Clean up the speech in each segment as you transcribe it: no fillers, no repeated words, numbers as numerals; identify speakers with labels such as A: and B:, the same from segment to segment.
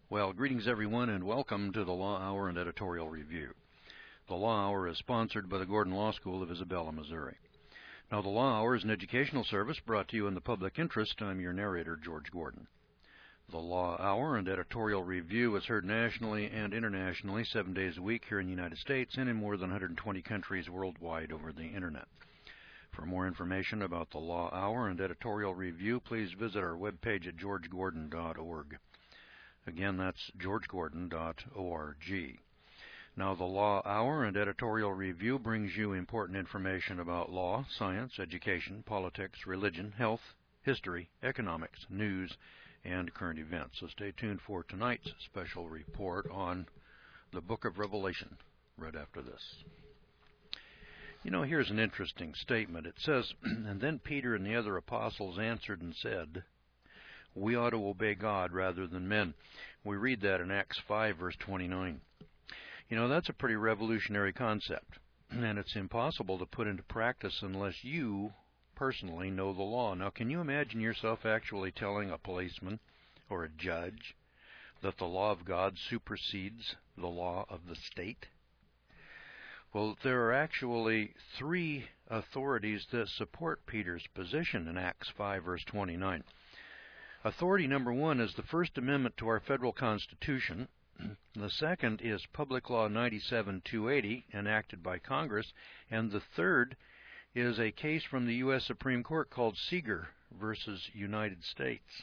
A: Well, greetings everyone and welcome to the Law Hour and Editorial Review. The Law Hour is sponsored by the Gordon Law School of Isabella, Missouri. Now, the Law Hour is an educational service brought to you in the public interest. I'm your narrator, George Gordon. The Law Hour and Editorial Review is heard nationally and internationally 7 days a week here in the United States and in more than 120 countries worldwide over the Internet. For more information about the Law Hour and Editorial Review, please visit our webpage at georgegordon.org. Again, that's georgegordon.org. Now, the Law Hour and Editorial Review brings you important information about law, science, education, politics, religion, health, history, economics, news, and current events. So stay tuned for tonight's special report on the Book of Revelation, right after this. You know, here's an interesting statement. It says, "And then Peter and the other apostles answered and said, we ought to obey God rather than men." We read that in Acts 5, verse 29. You know, that's a pretty revolutionary concept, and it's impossible to put into practice unless you personally know the law. Now, can you imagine yourself actually telling a policeman or a judge that the law of God supersedes the law of the state? Well, there are actually three authorities that support Peter's position in Acts 5, verse 29. Authority number one is the First Amendment to our federal Constitution. The second is Public Law 97-280, enacted by Congress. And the third is a case from the U.S. Supreme Court called Seeger versus United States.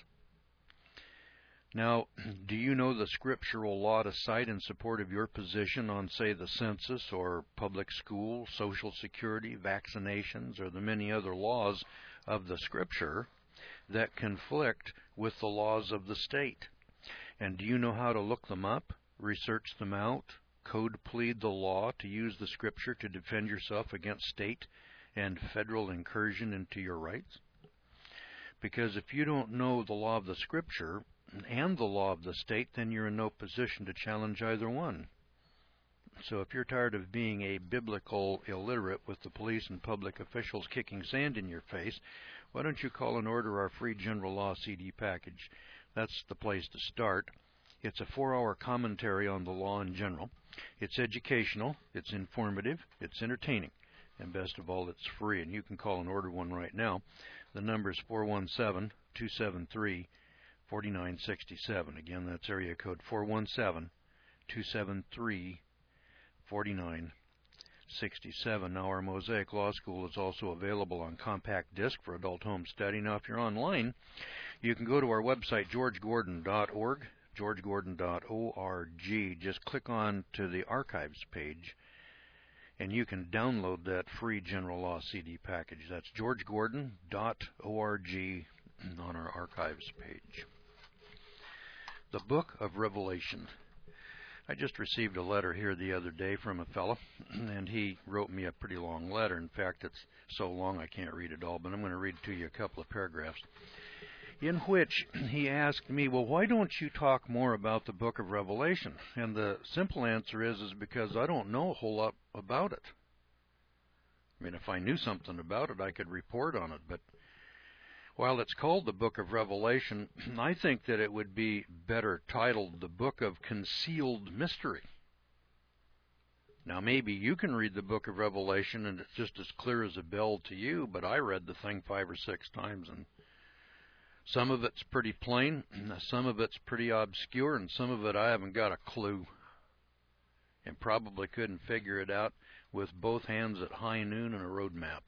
A: Now, do you know the scriptural law to cite in support of your position on, say, the census or public school, Social Security, vaccinations, or the many other laws of the Scripture that conflict with the laws of the state? And do you know how to look them up, research them out, code plead the law to use the Scripture to defend yourself against state and federal incursion into your rights? Because if you don't know the law of the Scripture and the law of the state, then you're in no position to challenge either one. So if you're tired of being a biblical illiterate with the police and public officials kicking sand in your face, why don't you call and order our free general law CD package? That's the place to start. It's a 4-hour commentary on the law in general. It's educational, it's informative, it's entertaining, and best of all, it's free. And you can call and order one right now. The number is 417-273-4967. Again, that's area code 417-273-4967. Now, our Mosaic Law School is also available on compact disc for adult home study. Now, if you're online, you can go to our website, georgegordon.org, georgegordon.org. Just click on to the archives page, and you can download that free general law CD package. That's georgegordon.org on our archives page. The Book of Revelation. I just received a letter here the other day from a fellow, and he wrote me a pretty long letter. In fact, it's so long I can't read it all, but I'm going to read to you a couple of paragraphs, in which he asked me, well, why don't you talk more about the Book of Revelation? And the simple answer is because I don't know a whole lot about it. I mean, if I knew something about it, I could report on it, but while it's called the Book of Revelation, I think that it would be better titled the Book of Concealed Mystery. Now, maybe you can read the Book of Revelation and it's just as clear as a bell to you, but I read the thing 5 or 6 times, and some of it's pretty plain, some of it's pretty obscure, and some of it I haven't got a clue, and probably couldn't figure it out with both hands at high noon and a road map.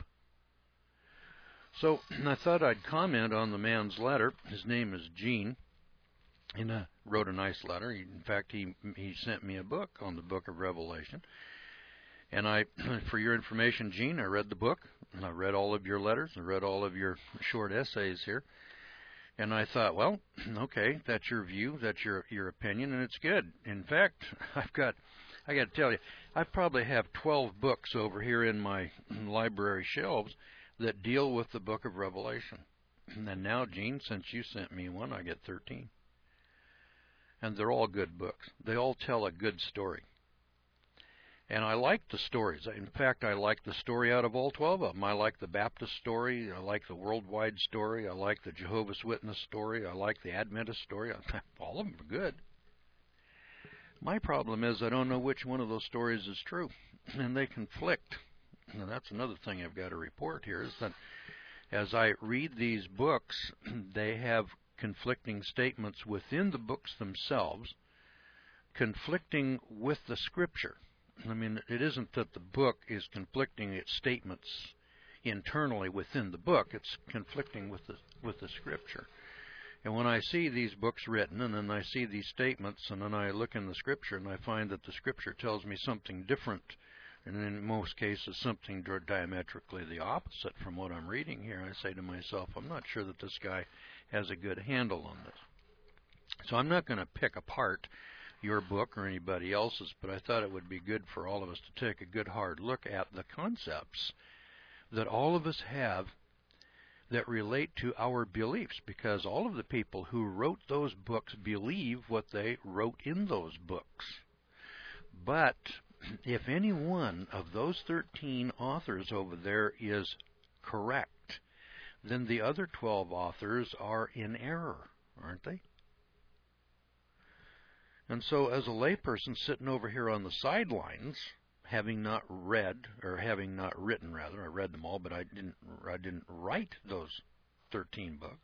A: So I thought I'd comment on the man's letter. His name is Gene, and wrote a nice letter. In fact, he sent me a book on the Book of Revelation. And for your information, Gene, I read the book. I read all of your letters. I read all of your short essays here. And I thought, well, okay, that's your view, that's your opinion, and it's good. In fact, I got to tell you, I probably have 12 books over here in my library shelves that deal with the Book of Revelation. And now, Gene, since you sent me one, I get 13. And they're all good books. They all tell a good story. And I like the stories. In fact, I like the story out of all 12 of them. I like the Baptist story. I like the worldwide story. I like the Jehovah's Witness story. I like the Adventist story. All of them are good. My problem is I don't know which one of those stories is true, and they conflict. And that's another thing I've got to report here, is that as I read these books, they have conflicting statements within the books themselves, conflicting with the Scripture. I mean, it isn't that the book is conflicting its statements internally within the book, it's conflicting with the Scripture. And when I see these books written, and then I see these statements, and then I look in the Scripture, and I find that the Scripture tells me something different, and in most cases something diametrically the opposite from what I'm reading here, I say to myself, I'm not sure that this guy has a good handle on this. So I'm not going to pick apart your book or anybody else's, but I thought it would be good for all of us to take a good hard look at the concepts that all of us have that relate to our beliefs, because all of the people who wrote those books believe what they wrote in those books. But if any one of those 13 authors over there is correct, then the other 12 authors are in error, aren't they? And so as a layperson sitting over here on the sidelines, having not read, or having not written rather, I read them all, but I didn't write those 13 books.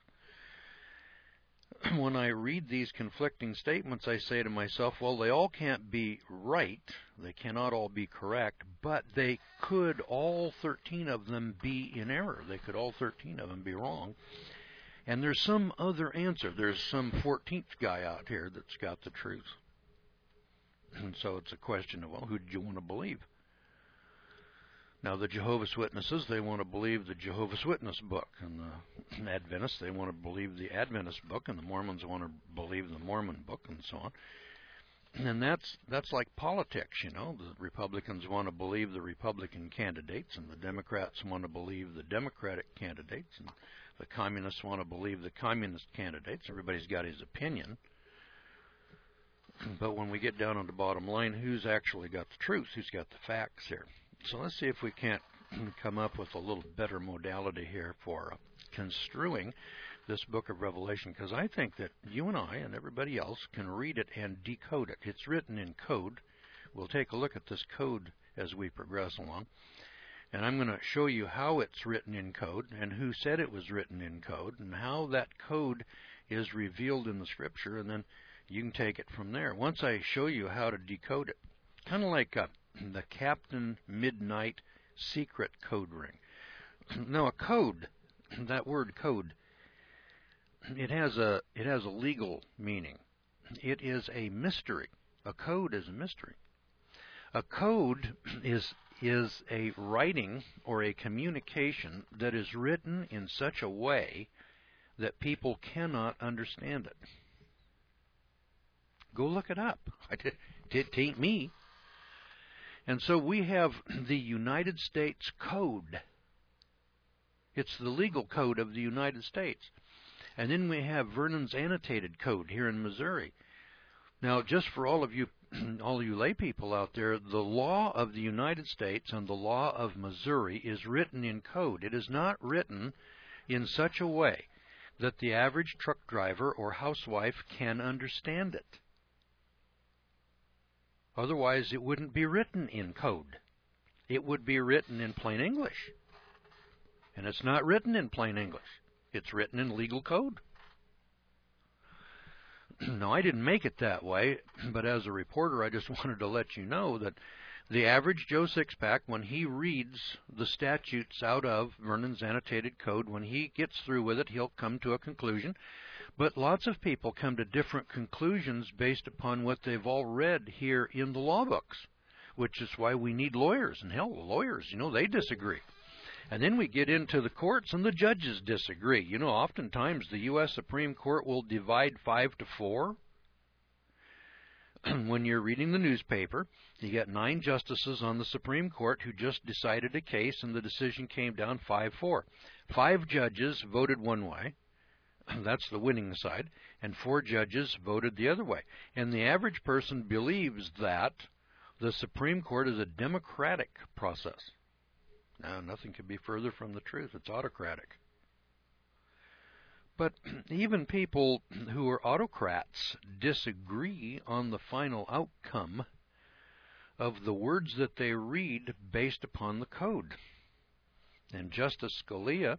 A: When I read these conflicting statements, I say to myself, well, they all can't be right, they cannot all be correct, but they could, all 13 of them, be in error. They could all 13 of them be wrong. And there's some other answer. There's some 14th guy out here that's got the truth. And so it's a question of, well, who do you want to believe? Now, the Jehovah's Witnesses, they want to believe the Jehovah's Witness book. And the Adventists, they want to believe the Adventist book. And the Mormons want to believe the Mormon book, and so on. And that's like politics, you know. The Republicans want to believe the Republican candidates, and the Democrats want to believe the Democratic candidates, and the Communists want to believe the Communist candidates. Everybody's got his opinion. But when we get down on the bottom line, who's actually got the truth? Who's got the facts here? So let's see if we can't come up with a little better modality here for construing this book of Revelation, because I think that you and I and everybody else can read it and decode it. It's written in code. We'll take a look at this code as we progress along. And I'm going to show you how it's written in code, and who said it was written in code, and how that code is revealed in the Scripture, and then you can take it from there. Once I show you how to decode it, kind of like the Captain Midnight secret code ring. Now, a code, that word code, it has a legal meaning. It is a mystery. A code is a mystery. A code is a writing or a communication that is written in such a way that people cannot understand it. Go look it up. It ain't me. And so we have the United States Code. It's the legal code of the United States. And then we have Vernon's Annotated Code here in Missouri. Now, just for all you lay people out there, the law of the United States and the law of Missouri is written in code. It is not written in such a way that the average truck driver or housewife can understand it. Otherwise, it wouldn't be written in code. It would be written in plain English. And it's not written in plain English. It's written in legal code. Now, I didn't make it that way, but as a reporter, I just wanted to let you know that the average Joe Sixpack, when he reads the statutes out of Vernon's Annotated Code, when he gets through with it, he'll come to a conclusion. But lots of people come to different conclusions based upon what they've all read here in the law books, which is why we need lawyers. And hell, lawyers, they disagree. And then we get into the courts, and the judges disagree. Oftentimes the U.S. Supreme Court will divide 5-4. When you're reading the newspaper, you get 9 justices on the Supreme Court who just decided a case, and the decision came down 5-4. 5 judges voted one way. That's the winning side. And 4 judges voted the other way. And the average person believes that the Supreme Court is a democratic process. Now, nothing could be further from the truth. It's autocratic. But even people who are autocrats disagree on the final outcome of the words that they read based upon the code. And Justice Scalia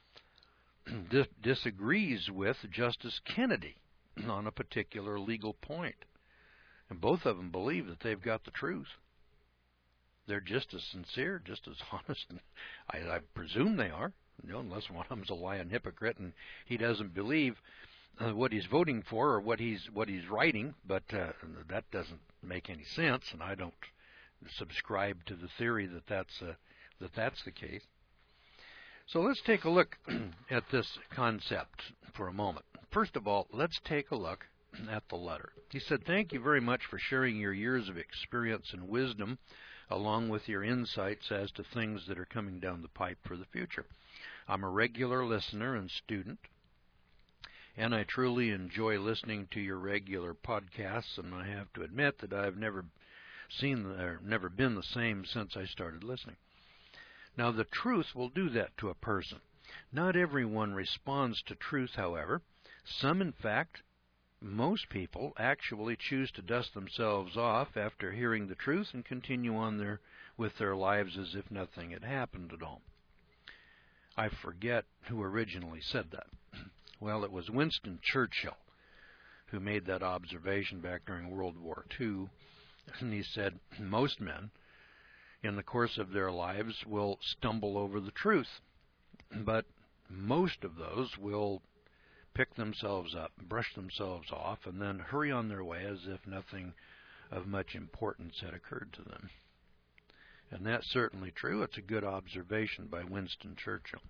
A: disagrees with Justice Kennedy on a particular legal point. And both of them believe that they've got the truth. They're just as sincere, just as honest, and I presume they are, unless one of them's a lying hypocrite and he doesn't believe what he's voting for or what he's writing, but that doesn't make any sense, and I don't subscribe to the theory that that's the case. So let's take a look at this concept for a moment. First of all, let's take a look at the letter. He said, "Thank you very much for sharing your years of experience and wisdom along with your insights as to things that are coming down the pipe for the future. I'm a regular listener and student, and I truly enjoy listening to your regular podcasts, and I have to admit that I've never been the same since I started listening. Now, the truth will do that to a person. Not everyone responds to truth, however. Some, in fact, most people actually choose to dust themselves off after hearing the truth and continue on with their lives as if nothing had happened at all." I forget who originally said that. Well, it was Winston Churchill who made that observation back during World War II. And he said, most men in the course of their lives will stumble over the truth, but most of those will pick themselves up, brush themselves off, and then hurry on their way as if nothing of much importance had occurred to them. And that's certainly true. It's a good observation by Winston Churchill.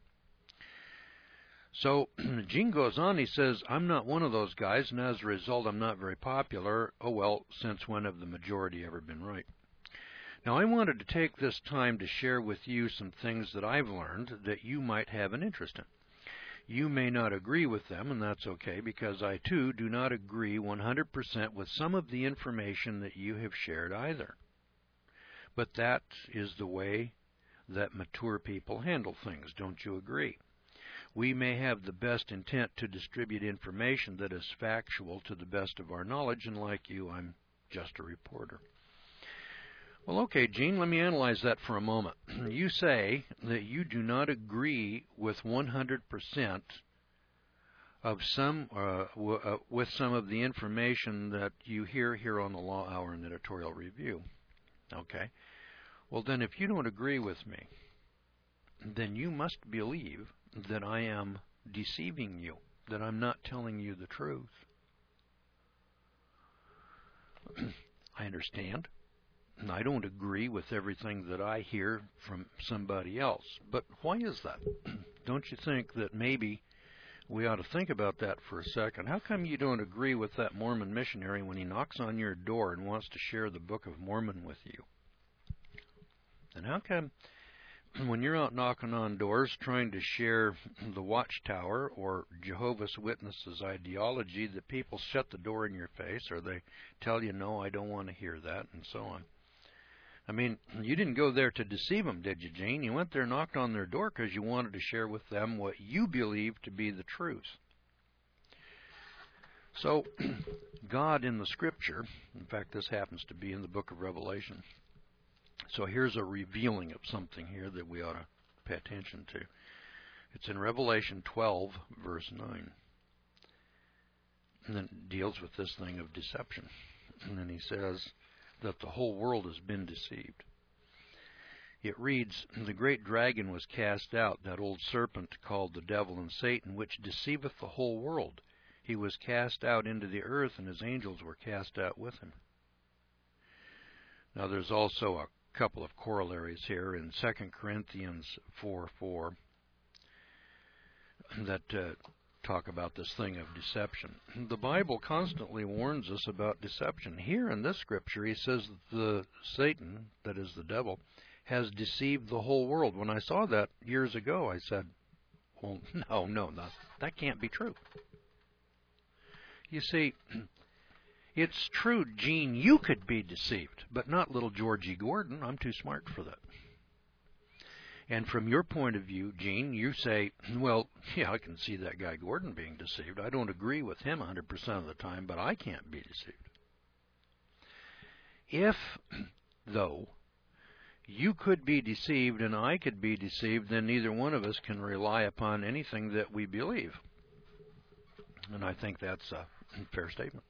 A: So Gene goes on, he says, "I'm not one of those guys, and as a result I'm not very popular. Oh well, since when have the majority ever been right?" Now I wanted to take this time to share with you some things that I've learned that you might have an interest in. You may not agree with them, and that's okay, because I too do not agree 100% with some of the information that you have shared either. But that is the way that mature people handle things, don't you agree? We may have the best intent to distribute information that is factual to the best of our knowledge, and like you, I'm just a reporter. Well, okay, Gene, let me analyze that for a moment. You say that you do not agree with 100% of with some of the information that you hear here on the Law Hour and Editorial Review. Okay. Well, then if you don't agree with me, then you must believe that I am deceiving you, that I'm not telling you the truth. I understand. And I don't agree with everything that I hear from somebody else. But why is that? Don't you think that maybe we ought to think about that for a second? How come you don't agree with that Mormon missionary when he knocks on your door and wants to share the Book of Mormon with you? And how come when you're out knocking on doors trying to share the Watchtower or Jehovah's Witnesses ideology that people shut the door in your face, or they tell you, no, I don't want to hear that, and so on? I mean, you didn't go there to deceive them, did you, Gene? You went there and knocked on their door because you wanted to share with them what you believe to be the truth. So, God in the Scripture, in fact, this happens to be in the book of Revelation. So here's a revealing of something here that we ought to pay attention to. It's in Revelation 12, verse 9. And then it deals with this thing of deception. And then he says that the whole world has been deceived. It reads, "The great dragon was cast out, that old serpent called the devil and Satan, which deceiveth the whole world. He was cast out into the earth, and his angels were cast out with him." Now there's also a couple of corollaries here in 2 Corinthians 4:4 that talk about this thing of deception. The Bible constantly warns us about deception. Here in this scripture, he says the Satan, that is the devil, has deceived the whole world. When I saw that years ago, I said, well, no, that can't be true. You see, it's true, Gene, you could be deceived, but not little Georgie Gordon. I'm too smart for that. And from your point of view, Gene, you say, well, yeah, I can see that guy Gordon being deceived. I don't agree with him 100% of the time, but I can't be deceived. If, though, you could be deceived and I could be deceived, then neither one of us can rely upon anything that we believe. And I think that's a fair statement.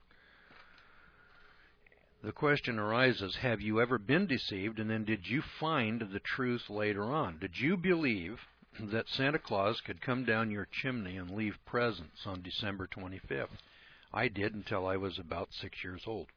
A: The question arises, have you ever been deceived, and then did you find the truth later on? Did you believe that Santa Claus could come down your chimney and leave presents on December 25th? I did until I was about 6 years old.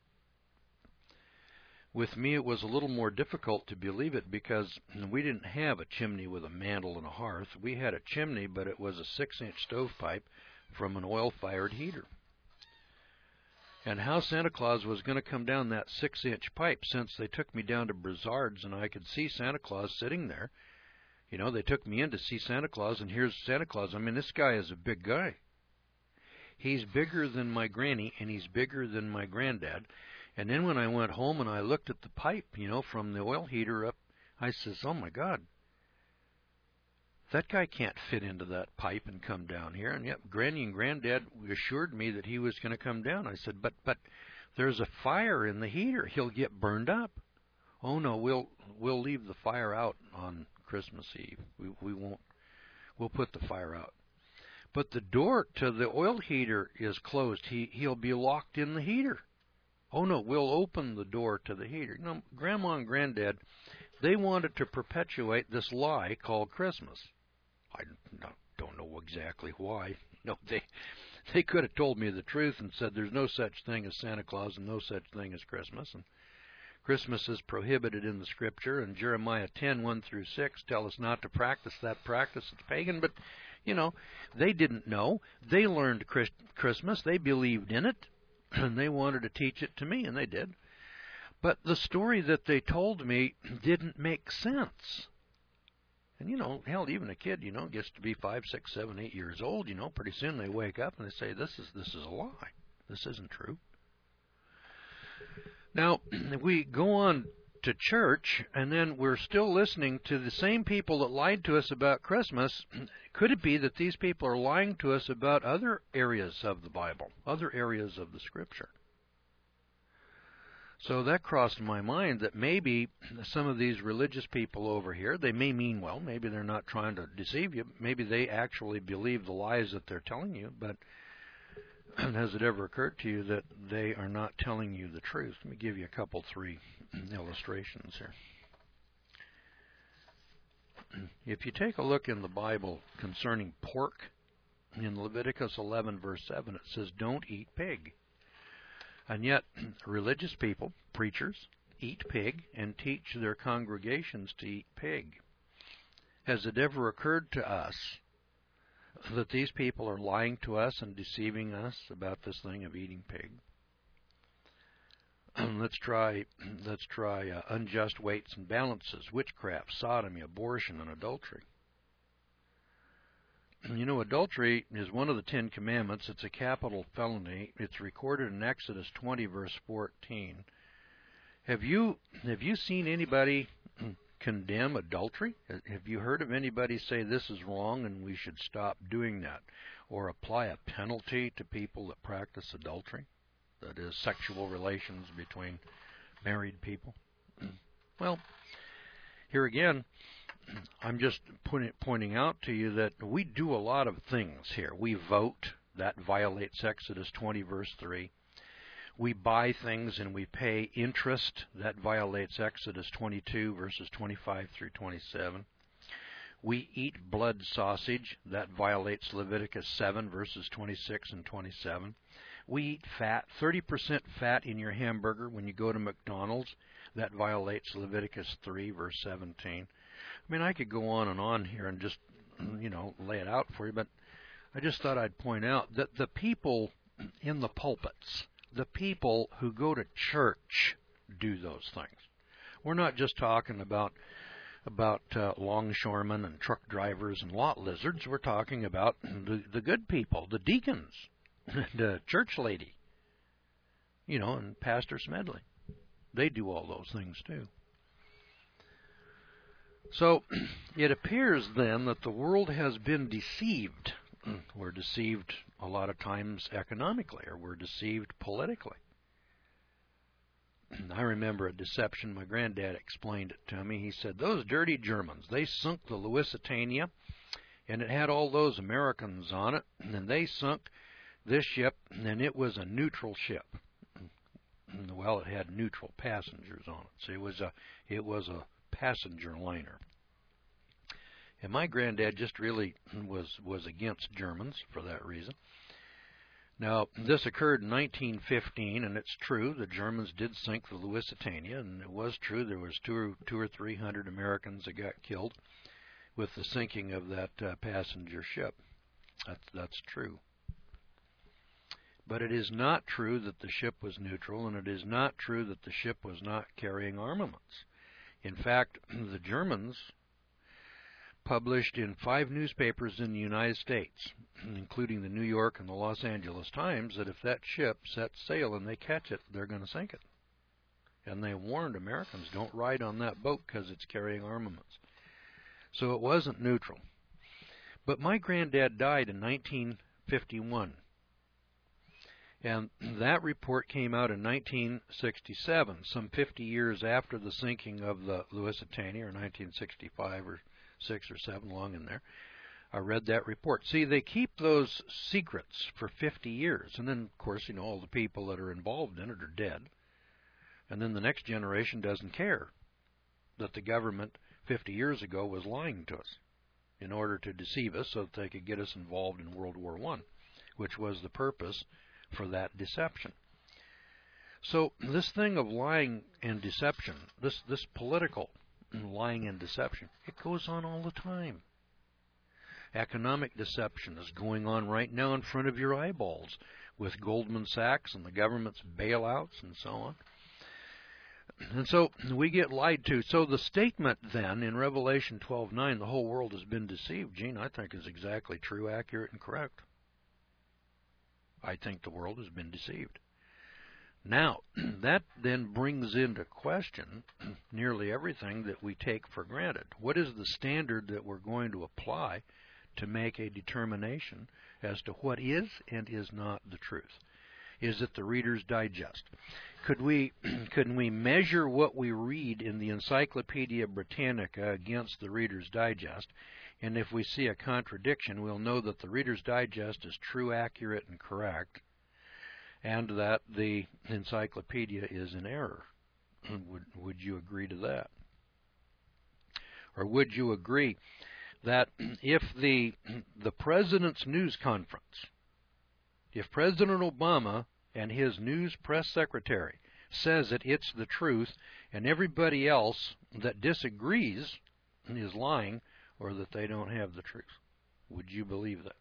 A: With me, it was a little more difficult to believe it because we didn't have a chimney with a mantle and a hearth. We had a chimney, but it was a 6-inch stovepipe from an oil-fired heater. And how Santa Claus was going to come down that 6-inch pipe, since they took me down to Brizard's and I could see Santa Claus sitting there. You know, they took me in to see Santa Claus, and here's Santa Claus. I mean, this guy is a big guy. He's bigger than my granny, and he's bigger than my granddad. And then when I went home and I looked at the pipe, you know, from the oil heater up, I says, oh my God, that guy can't fit into that pipe and come down here. And yet Granny and Granddad assured me that he was going to come down. I said, but there's a fire in the heater. He'll get burned up. Oh no, we'll leave the fire out on Christmas Eve. We won't. We'll put the fire out. But the door to the oil heater is closed. He'll be locked in the heater. Oh no, we'll open the door to the heater. You know, Grandma and Granddad, they wanted to perpetuate this lie called Christmas. I don't know exactly why. No, they could have told me the truth and said there's no such thing as Santa Claus and no such thing as Christmas. And Christmas is prohibited in the Scripture, and Jeremiah 10:1-6 tell us not to practice that practice. It's pagan, but, you know, they didn't know. They learned Christmas. They believed in it, and they wanted to teach it to me, and they did. But the story that they told me didn't make sense. And, you know, hell, even a kid, you know, gets to be 5, 6, 7, 8 years old, you know, pretty soon they wake up and they say, this is a lie. This isn't true. Now, we go on to church, and then we're still listening to the same people that lied to us about Christmas. Could it be that these people are lying to us about other areas of the Bible, other areas of the Scripture? So that crossed my mind that maybe some of these religious people over here, they may mean well. Maybe they're not trying to deceive you. Maybe they actually believe the lies that they're telling you. But has it ever occurred to you that they are not telling you the truth? Let me give you a couple, 3 illustrations here. If you take a look in the Bible concerning pork, in Leviticus 11, verse 7, it says, don't eat pig. And yet, religious people, preachers, eat pig and teach their congregations to eat pig. Has it ever occurred to us that these people are lying to us and deceiving us about this thing of eating pig? Let's try unjust weights and balances, witchcraft, sodomy, abortion, and adultery. You know, adultery is one of the 10 Commandments. It's a capital felony. It's recorded in Exodus 20, verse 14. Have you seen anybody condemn adultery? Have you heard of anybody say this is wrong and we should stop doing that, or apply a penalty to people that practice adultery? That is, sexual relations between married people. Well, here again, I'm just pointing out to you that we do a lot of things here. We vote. That violates Exodus 20, verse 3. We buy things and we pay interest. That violates Exodus 22, verses 25-27. We eat blood sausage. That violates Leviticus 7, verses 26 and 27. We eat fat, 30% fat in your hamburger when you go to McDonald's. That violates Leviticus 3, verse 17. I mean, I could go on here and just, you know, lay it out for you, but I just thought I'd point out that the people in the pulpits, the people who go to church, do those things. We're not just talking about longshoremen and truck drivers and lot lizards. We're talking about the good people, the deacons, the church lady, you know, and Pastor Smedley. They do all those things too. So it appears then that the world has been deceived. We're deceived a lot of times economically, or we're deceived politically. I remember a deception. My granddad explained it to me. He said, those dirty Germans, they sunk the Lusitania, and it had all those Americans on it, and they sunk this ship, and it was a neutral ship. Well, it had neutral passengers on it, so it was a passenger liner. And my granddad just really was against Germans for that reason. Now, this occurred in 1915, and it's true, the Germans did sink the Lusitania, and it was true there was two or 300 Americans that got killed with the sinking of that passenger ship. That's true. But it is not true that the ship was neutral, and it is not true that the ship was not carrying armaments. In fact, the Germans published in 5 newspapers in the United States, including the New York and the Los Angeles Times, that if that ship sets sail and they catch it, they're going to sink it. And they warned Americans, don't ride on that boat because it's carrying armaments. So it wasn't neutral. But my granddad died in 1951. And that report came out in 1967, some 50 years after the sinking of the Lusitania, or 1965 or 6 or 7, along in there. I read that report. See, they keep those secrets for 50 years. And then, of course, all the people that are involved in it are dead. And then the next generation doesn't care that the government 50 years ago was lying to us in order to deceive us so that they could get us involved in World War I, which was the purpose for that deception. So this thing of lying and deception, this political lying and deception, it goes on all the time. Economic deception is going on right now in front of your eyeballs with Goldman Sachs and the government's bailouts and so on. And so we get lied to. So the statement then in Revelation 12:9, the whole world has been deceived, Gene, I think is exactly true, accurate, and correct. I think the world has been deceived. Now, that then brings into question nearly everything that we take for granted. What is the standard that we're going to apply to make a determination as to what is and is not the truth? Is it the Reader's Digest? Could we measure what we read in the Encyclopedia Britannica against the Reader's Digest? And if we see a contradiction, we'll know that the Reader's Digest is true, accurate, and correct, and that the encyclopedia is in error. Would you agree to that? Or would you agree that if the President's news conference, if President Obama and his news press secretary says that it's the truth, and everybody else that disagrees is lying, or that they don't have the truth? Would you believe that?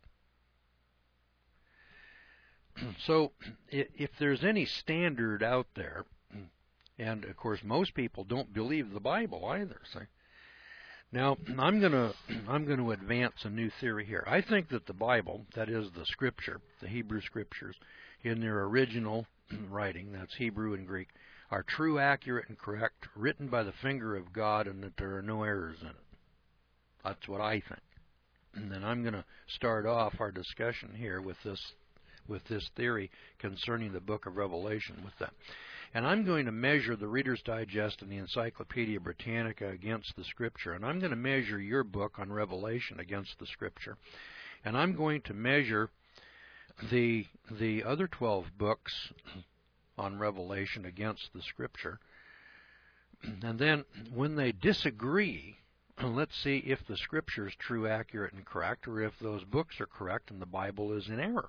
A: So if there's any standard out there, and of course most people don't believe the Bible either. See? Now I'm going to advance a new theory here. I think that the Bible, that is the Scripture, the Hebrew Scriptures, in their original writing, that's Hebrew and Greek, are true, accurate, and correct, written by the finger of God, and that there are no errors in it. That's what I think. And then I'm going to start off our discussion here with this theory concerning the book of Revelation with that. And I'm going to measure the Reader's Digest and the Encyclopedia Britannica against the Scripture. And I'm going to measure your book on Revelation against the Scripture. And I'm going to measure the other 12 books on Revelation against the Scripture. And then when they disagree, let's see if the Scripture is true, accurate, and correct, or if those books are correct and the Bible is in error.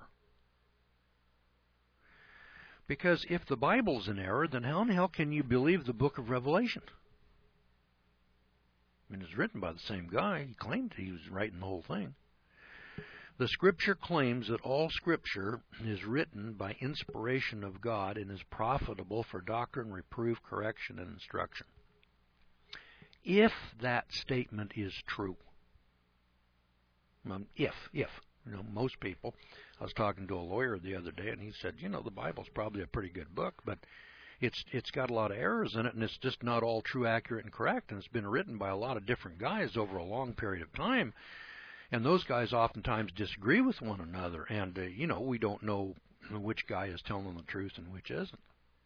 A: Because if the Bible's in error, then how in hell can you believe the book of Revelation? I mean, it's written by the same guy. He claimed he was writing the whole thing. The Scripture claims that all Scripture is written by inspiration of God and is profitable for doctrine, reproof, correction, and instruction. If that statement is true, if, most people, I was talking to a lawyer the other day, and he said, the Bible's probably a pretty good book, but it's got a lot of errors in it, and it's just not all true, accurate, and correct. And it's been written by a lot of different guys over a long period of time, and those guys oftentimes disagree with one another. And we don't know which guy is telling the truth and which isn't.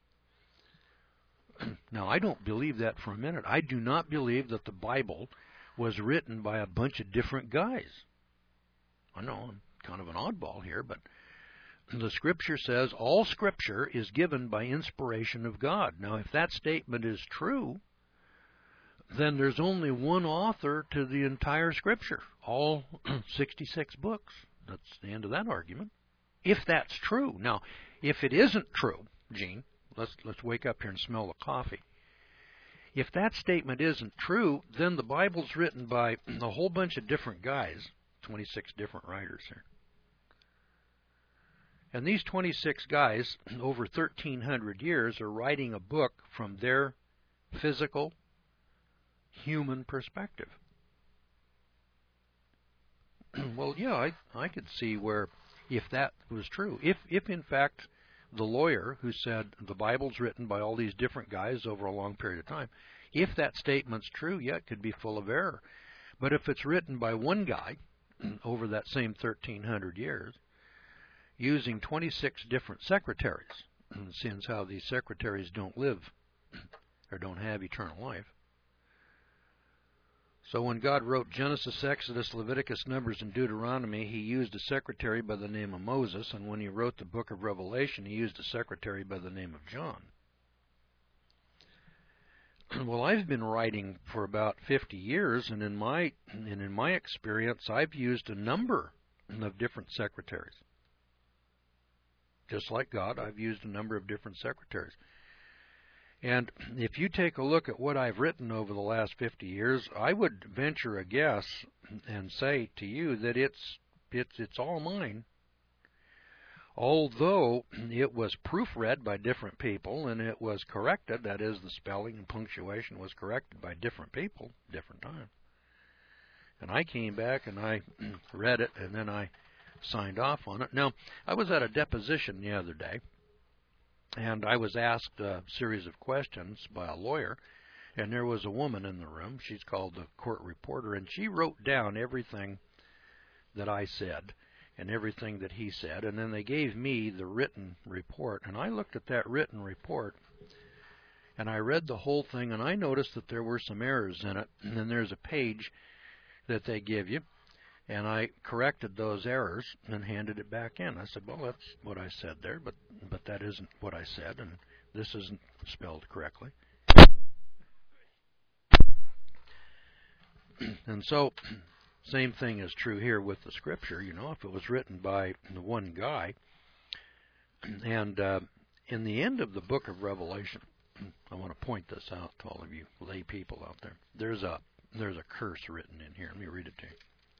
A: Now, I don't believe that for a minute. I do not believe that the Bible was written by a bunch of different guys. I know I'm kind of an oddball here, but the Scripture says all Scripture is given by inspiration of God. Now, if that statement is true, then there's only one author to the entire Scripture, all 66 books. That's the end of that argument. If that's true. Now, if it isn't true, Gene, let's wake up here and smell the coffee. If that statement isn't true, then the Bible's written by a whole bunch of different guys, 26 different writers here. And these 26 guys, over 1,300 years, are writing a book from their physical, human perspective. Well, yeah, I could see where, if that was true, if in fact the lawyer who said the Bible's written by all these different guys over a long period of time, if that statement's true, yeah, it could be full of error. But if it's written by one guy over that same 1,300 years, using 26 different secretaries, since how these secretaries don't live or don't have eternal life. So when God wrote Genesis, Exodus, Leviticus, Numbers, and Deuteronomy, he used a secretary by the name of Moses, and when he wrote the book of Revelation, he used a secretary by the name of John. Well, I've been writing for about 50 years, and in my experience, I've used a number of different secretaries. Just like God, I've used a number of different secretaries. And if you take a look at what I've written over the last 50 years, I would venture a guess and say to you that it's all mine. Although it was proofread by different people and it was corrected, that is, the spelling and punctuation was corrected by different people, different times. And I came back and I read it and then I signed off on it. Now, I was at a deposition the other day, and I was asked a series of questions by a lawyer, and there was a woman in the room. She's called the court reporter, and she wrote down everything that I said and everything that he said, and then they gave me the written report, and I looked at that written report, and I read the whole thing, and I noticed that there were some errors in it, and then there's a page that they give you, and I corrected those errors and handed it back in. I said, well, that's what I said there, but that isn't what I said, and this isn't spelled correctly. And so, same thing is true here with the Scripture. If it was written by the one guy, and in the end of the book of Revelation, I want to point this out to all of you lay people out there. There's a curse written in here. Let me read it to you.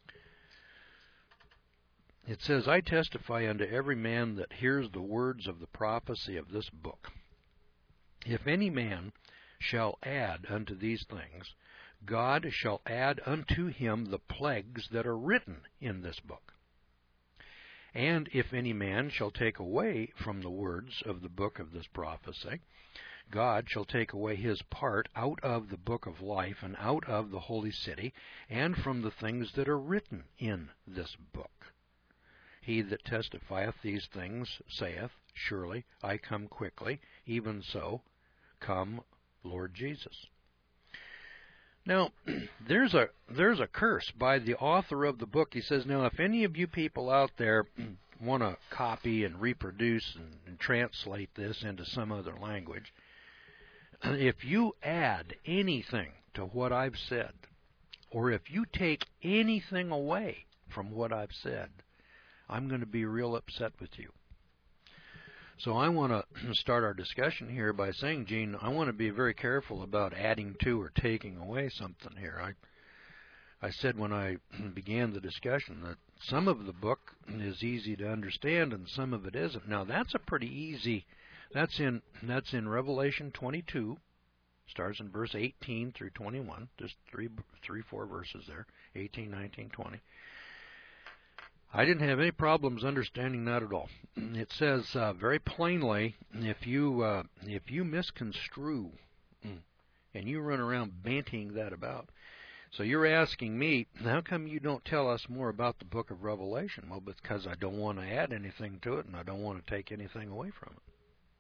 A: It says, I testify unto every man that hears the words of the prophecy of this book. If any man shall add unto these things, God shall add unto him the plagues that are written in this book. And if any man shall take away from the words of the book of this prophecy, God shall take away his part out of the book of life and out of the holy city and from the things that are written in this book. He that testifieth these things saith, surely I come quickly, even so come Lord Jesus. Now, there's a curse by the author of the book. He says, now if any of you people out there want to copy and reproduce and translate this into some other language, if you add anything to what I've said, or if you take anything away from what I've said, I'm going to be real upset with you. So I want to start our discussion here by saying, Gene, I want to be very careful about adding to or taking away something here. I said when I began the discussion that some of the book is easy to understand and some of it isn't. Now that's a pretty easy. That's in Revelation 22. Starts in verse 18 through 21. Just three, 4 verses there. 18, 19, 20. I didn't have any problems understanding that at all. It says very plainly, if you misconstrue and you run around bantying that about, so you're asking me, how come you don't tell us more about the book of Revelation? Well, because I don't want to add anything to it, and I don't want to take anything away from it.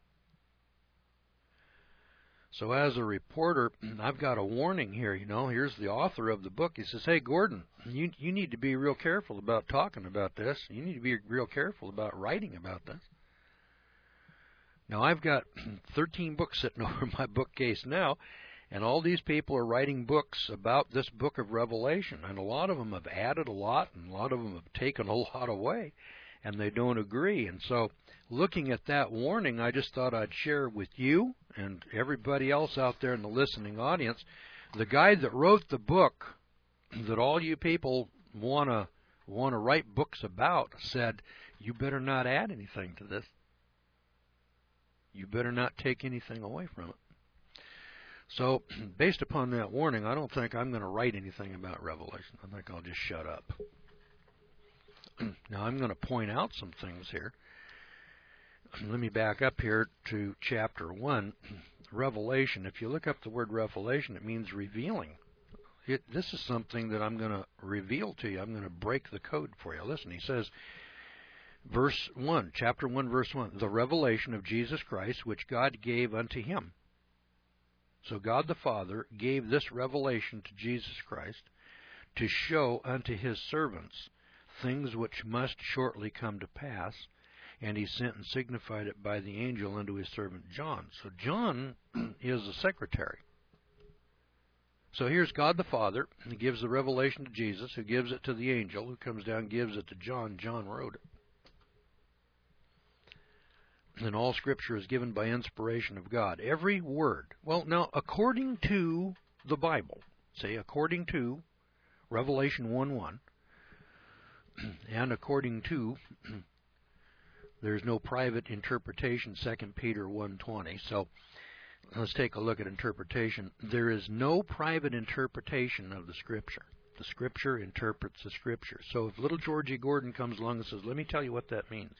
A: So as a reporter, I've got a warning here. Here's the author of the book. He says, hey, Gordon, you need to be real careful about talking about this. You need to be real careful about writing about this. Now, I've got 13 books sitting over my bookcase now, and all these people are writing books about this book of Revelation, and a lot of them have added a lot, and a lot of them have taken a lot away, and they don't agree. And so looking at that warning, I just thought I'd share with you and everybody else out there in the listening audience. The guy that wrote the book that all you people want to write books about said, you better not add anything to this. You better not take anything away from it. So, based upon that warning, I don't think I'm going to write anything about Revelation. I think I'll just shut up. Now, I'm going to point out some things here. Let me back up here to chapter 1. Revelation. If you look up the word revelation, it means revealing. This is something that I'm going to reveal to you. I'm going to break the code for you. Listen, he says, verse 1, chapter 1, verse 1, the revelation of Jesus Christ, which God gave unto him. So God the Father gave this revelation to Jesus Christ to show unto his servants things which must shortly come to pass, and he sent and signified it by the angel unto his servant John. So John is the secretary. So here's God the Father. He gives the revelation to Jesus, who gives it to the angel, who comes down and gives it to John. John wrote it. And all Scripture is given by inspiration of God. Every word. Well, now, according to the Bible, say according to Revelation 1:1, and according to, there's no private interpretation, 2 Peter 1:20. So let's take a look at interpretation. There is no private interpretation of the Scripture. The Scripture interprets the Scripture. So if little Georgie Gordon comes along and says, let me tell you what that means.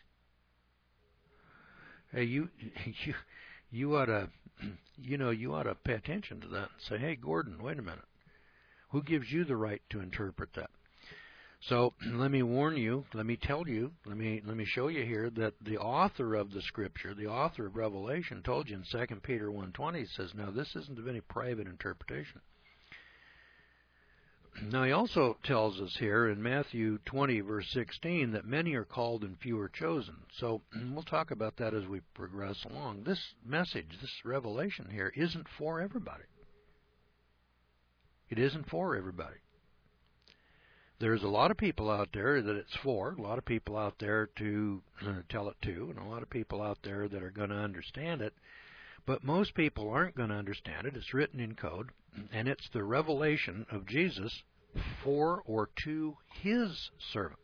A: Hey, you ought to pay attention to that and say, hey, Gordon, wait a minute. Who gives you the right to interpret that? So let me warn you, let me tell you, let me show you here that the author of the Scripture, the author of Revelation, told you in 2 Peter 1:20, says, now this isn't of any private interpretation. Now he also tells us here in Matthew 20, verse 16, that many are called and few are chosen. So we'll talk about that as we progress along. This message, this revelation here, isn't for everybody. It isn't for everybody. There's a lot of people out there that it's for, a lot of people out there to tell it to, and a lot of people out there that are going to understand it. But most people aren't going to understand it. It's written in code, and it's the revelation of Jesus for or to his servants.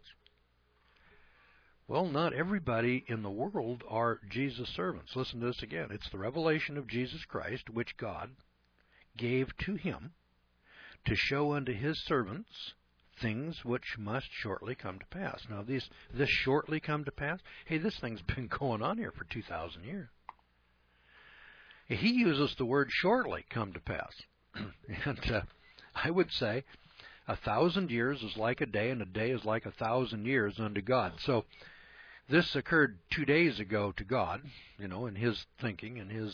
A: Well, not everybody in the world are Jesus' servants. Listen to this again. It's the revelation of Jesus Christ, which God gave to him to show unto his servants things which must shortly come to pass. Now, this shortly come to pass, hey, this thing's been going on here for 2,000 years. He uses the word shortly come to pass. And I would say 1,000 years is like a day, and a day is like 1,000 years unto God. So this occurred 2 days ago to God, in his thinking, in his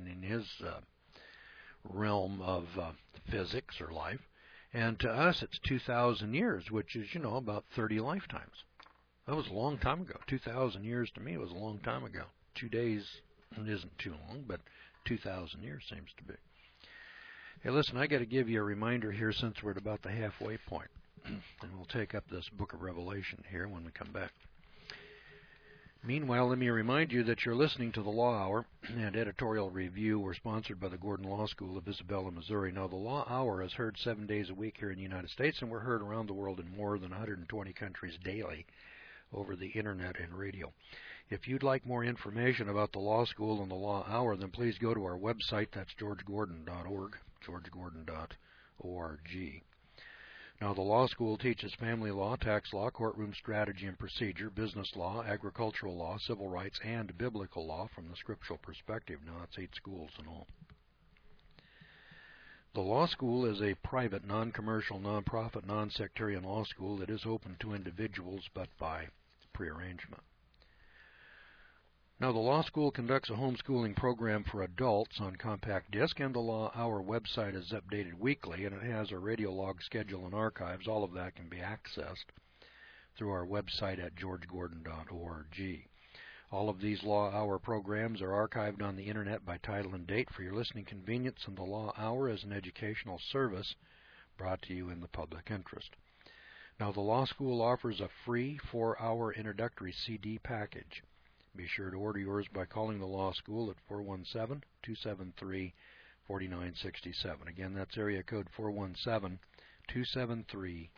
A: realm of physics or life. And to us, it's 2,000 years, which is, about 30 lifetimes. That was a long time ago. 2,000 years to me was a long time ago. 2 days isn't too long, but 2,000 years seems to be. Hey, listen, I got to give you a reminder here since we're at about the halfway point, and we'll take up this book of Revelation here when we come back. Meanwhile, let me remind you that you're listening to the Law Hour and editorial review. We're sponsored by the Gordon Law School of Isabella, Missouri. Now, the Law Hour is heard 7 days a week here in the United States, and we're heard around the world in more than 120 countries daily over the Internet and radio. If you'd like more information about the Law School and the Law Hour, then please go to our website. That's georgegordon.org, georgegordon.org. Now, the law school teaches family law, tax law, courtroom strategy and procedure, business law, agricultural law, civil rights, and biblical law from the scriptural perspective. Now, that's 8 schools in all. The law school is a private, non-commercial, non-profit, non-sectarian law school that is open to individuals but by prearrangement. Now, the law school conducts a homeschooling program for adults on compact disc, and the Law Hour website is updated weekly, and it has a radio log schedule and archives. All of that can be accessed through our website at georgegordon.org. All of these Law Hour programs are archived on the Internet by title and date for your listening convenience, and the Law Hour is an educational service brought to you in the public interest. Now, the law school offers a free 4-hour introductory CD package. Be sure to order yours by calling the law school at 417-273-4967. Again, that's area code 417-273-4967.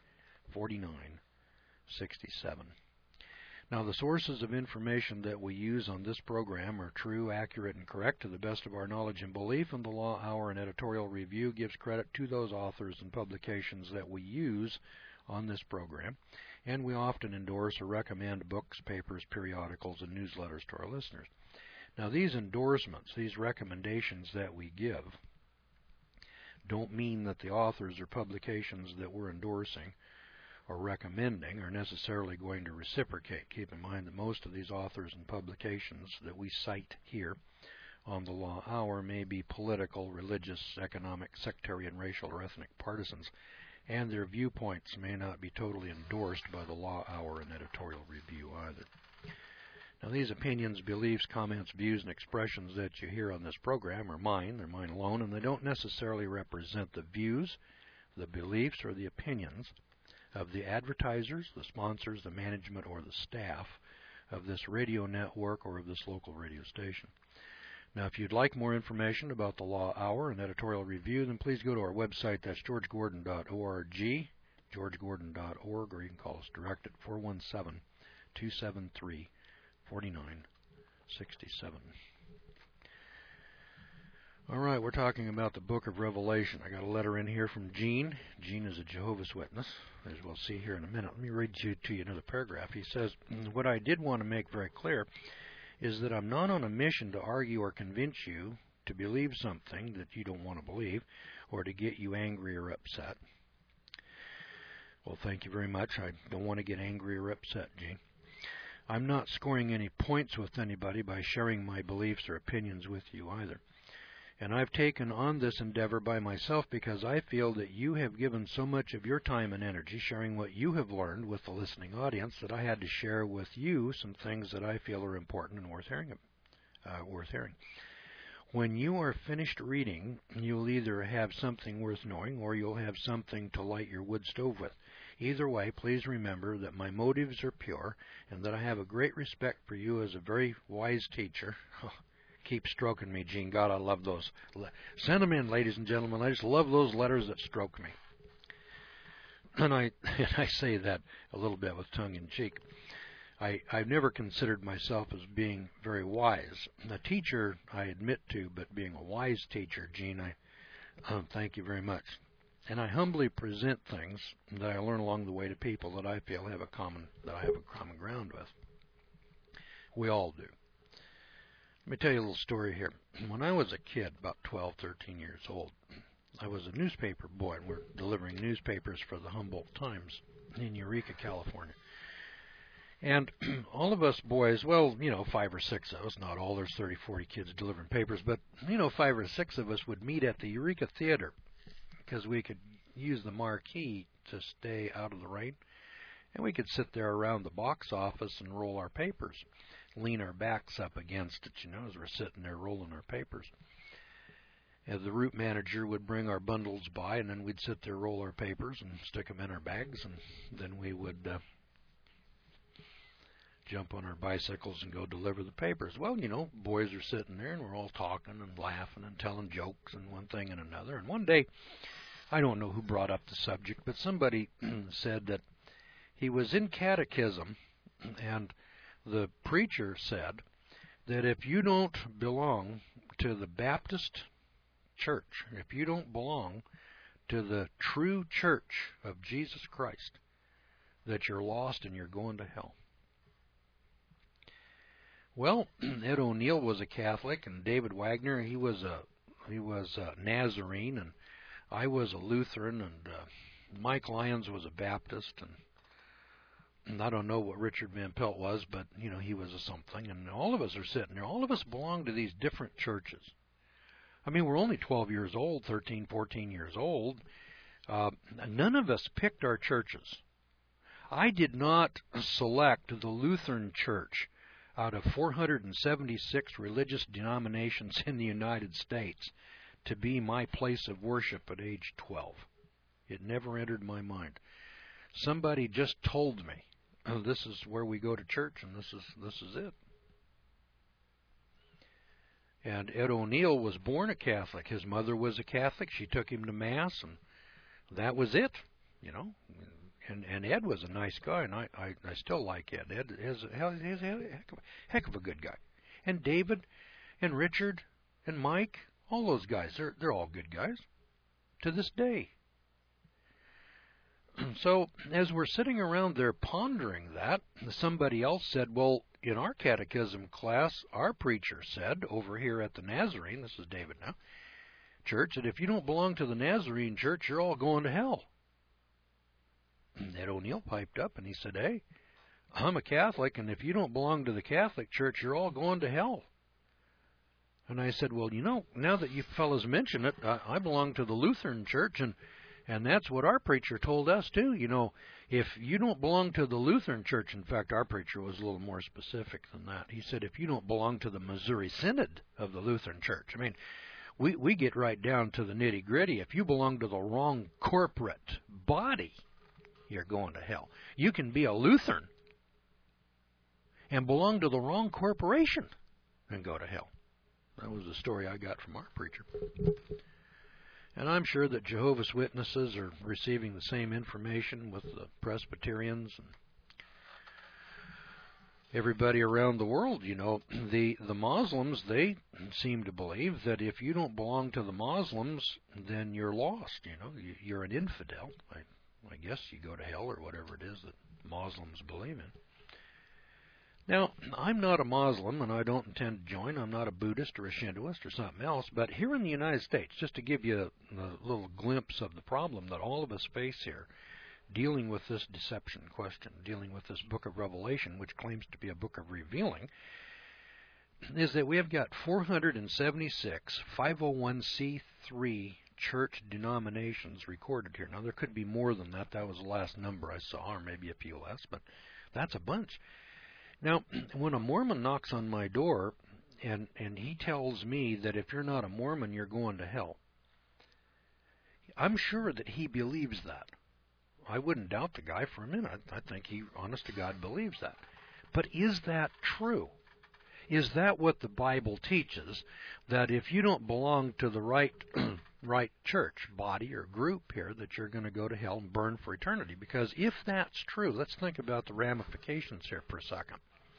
A: Now, the sources of information that we use on this program are true, accurate, and correct to the best of our knowledge and belief, and the Law Hour and editorial review gives credit to those authors and publications that we use on this program, and we often endorse or recommend books, papers, periodicals, and newsletters to our listeners. Now, these endorsements, these recommendations that we give, don't mean that the authors or publications that we're endorsing or recommending are necessarily going to reciprocate. Keep in mind that most of these authors and publications that we cite here on the Law Hour may be political, religious, economic, sectarian, racial, or ethnic partisans, and their viewpoints may not be totally endorsed by the Law Hour and editorial review either. Now, these opinions, beliefs, comments, views, and expressions that you hear on this program are mine. They're mine alone, and they don't necessarily represent the views, the beliefs, or the opinions of the advertisers, the sponsors, the management, or the staff of this radio network or of this local radio station. Now, if you'd like more information about the Law Hour and editorial review, then please go to our website. That's georgegordon.org, georgegordon.org, or you can call us direct at 417-273-4967. All right, we're talking about the book of Revelation. I got a letter in here from Gene. Gene is a Jehovah's Witness, as we'll see here in a minute. Let me read to you another paragraph. He says, what I did want to make very clear is that I'm not on a mission to argue or convince you to believe something that you don't want to believe, or to get you angry or upset. Well, thank you very much. I don't want to get angry or upset, Gene. I'm not scoring any points with anybody by sharing my beliefs or opinions with you either. And I've taken on this endeavor by myself because I feel that you have given so much of your time and energy sharing what you have learned with the listening audience that I had to share with you some things that I feel are important and worth hearing. When you are finished reading, you'll either have something worth knowing or you'll have something to light your wood stove with. Either way, please remember that my motives are pure and that I have a great respect for you as a very wise teacher. Keep stroking me, Gene. God, I love those. Send them in, ladies and gentlemen. I just love those letters that stroke me. And I say that a little bit with tongue in cheek. I've never considered myself as being very wise. A teacher, I admit to, but being a wise teacher, Gene, I thank you very much. And I humbly present things that I learn along the way to people that I feel have a common ground with. We all do. Let me tell you a little story here. When I was a kid, about 12, 13 years old, I was a newspaper boy, and we're delivering newspapers for the Humboldt Times in Eureka, California. And all of us boys, well, 5 or 6 of us, not all, there's 30, 40 kids delivering papers, but, 5 or 6 of us would meet at the Eureka Theater because we could use the marquee to stay out of the rain, and we could sit there around the box office and roll our papers. Lean our backs up against it, as we're sitting there rolling our papers. And the route manager would bring our bundles by, and then we'd sit there, roll our papers, and stick them in our bags, and then we would jump on our bicycles and go deliver the papers. Well, boys are sitting there, and we're all talking and laughing and telling jokes and one thing and another. And one day, I don't know who brought up the subject, but somebody said that he was in catechism, and the preacher said that if you don't belong to the Baptist church, if you don't belong to the true church of Jesus Christ that you're lost and you're going to hell. Well, Ed O'Neill was a Catholic, and David Wagner, he was a Nazarene, and I was a Lutheran, and Mike Lyons was a Baptist, and I don't know what Richard Van Pelt was, but he was a something. And all of us are sitting there. All of us belong to these different churches. I mean, we're only 12 years old, 13, 14 years old. None of us picked our churches. I did not select the Lutheran Church out of 476 religious denominations in the United States to be my place of worship at age 12. It never entered my mind. Somebody just told me, oh, this is where we go to church, and this is it. And Ed O'Neill was born a Catholic. His mother was a Catholic. She took him to Mass, and that was it, And Ed was a nice guy, and I still like Ed. Ed is a heck of a good guy. And David and Richard and Mike, all those guys, they're all good guys to this day. So as we're sitting around there pondering that, somebody else said, well, in our catechism class, our preacher said over here at the Nazarene, this is David now, church, that if you don't belong to the Nazarene church, you're all going to hell. Ed O'Neill piped up and he said, hey, I'm a Catholic, and if you don't belong to the Catholic Church, you're all going to hell. And I said, well, now that you fellas mention it, I belong to the Lutheran Church, and that's what our preacher told us too. If you don't belong to the Lutheran Church, in fact, our preacher was a little more specific than that. He said, if you don't belong to the Missouri Synod of the Lutheran Church, I mean, we get right down to the nitty-gritty. If you belong to the wrong corporate body, you're going to hell. You can be a Lutheran and belong to the wrong corporation and go to hell. That was the story I got from our preacher. And I'm sure that Jehovah's Witnesses are receiving the same information with the Presbyterians and everybody around the world. The Muslims, they seem to believe that if you don't belong to the Muslims, then you're lost. You're an infidel. I guess you go to hell or whatever it is that Muslims believe in. Now, I'm not a Muslim, and I don't intend to join. I'm not a Buddhist or a Shintoist or something else. But here in the United States, just to give you a little glimpse of the problem that all of us face here, dealing with this deception question, dealing with this book of Revelation, which claims to be a book of revealing, is that we have got 476 501c3 church denominations recorded here. Now, there could be more than that. That was the last number I saw, or maybe a few less, but that's a bunch. Now, when a Mormon knocks on my door and he tells me that if you're not a Mormon, you're going to hell, I'm sure that he believes that. I wouldn't doubt the guy for a minute. I think he, honest to God, believes that. But is that true? Is that what the Bible teaches, that if you don't belong to the right church, body, or group here, that you're going to go to hell and burn for eternity? Because if that's true, let's think about the ramifications here for a second.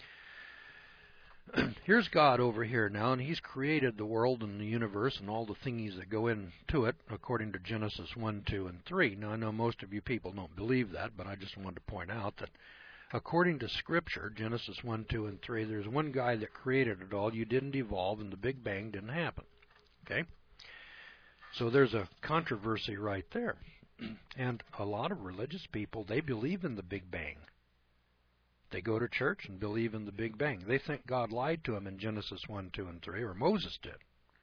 A: Here's God over here now, and He's created the world and the universe and all the thingies that go into it according to Genesis 1, 2, and 3. Now, I know most of you people don't believe that, but I just wanted to point out that according to Scripture, Genesis 1, 2, and 3, there's one guy that created it all. You didn't evolve, and the Big Bang didn't happen. Okay? So there's a controversy right there. And a lot of religious people, they believe in the Big Bang. They go to church and believe in the Big Bang. They think God lied to them in Genesis 1, 2, and 3, or Moses did.